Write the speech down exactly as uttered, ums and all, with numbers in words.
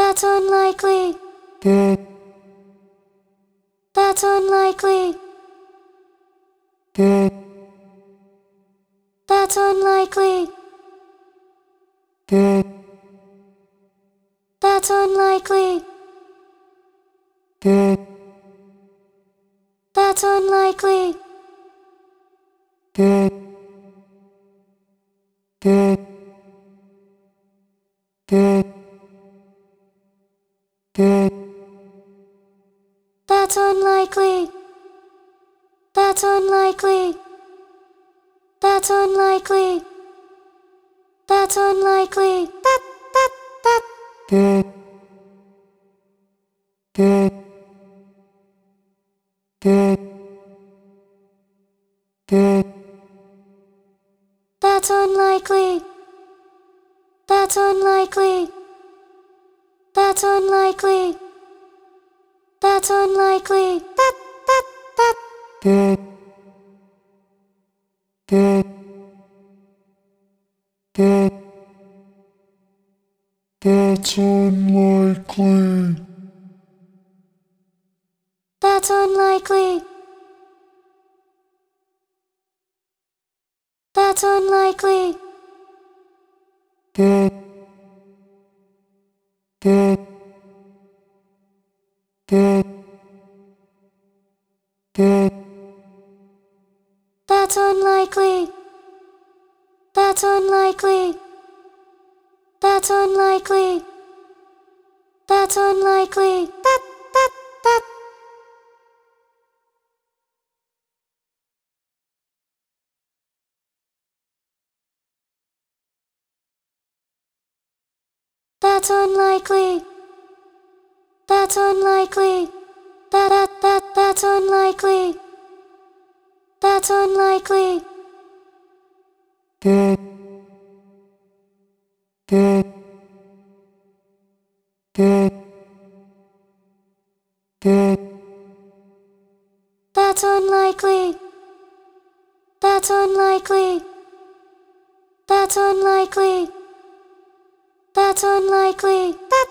That's unlikely. that That's unlikely. that That's unlikely. that That's unlikely. that That's unlikely. that that that that That's unlikely. That's unlikely. That's unlikely. That's unlikely. That, that, that. that that that that That's unlikely. That's unlikely. That's unlikely. That's unlikely. That, that, that. that that that that's unlikely. That's unlikely. That's unlikely. that that that that That's unlikely. That's unlikely. That's unlikely. That's unlikely. That, that, that. That's unlikely. That's unlikely. That, that, that, that's unlikely. That's unlikely. that that that that That's unlikely. That's unlikely. That's unlikely. That's unlikely. That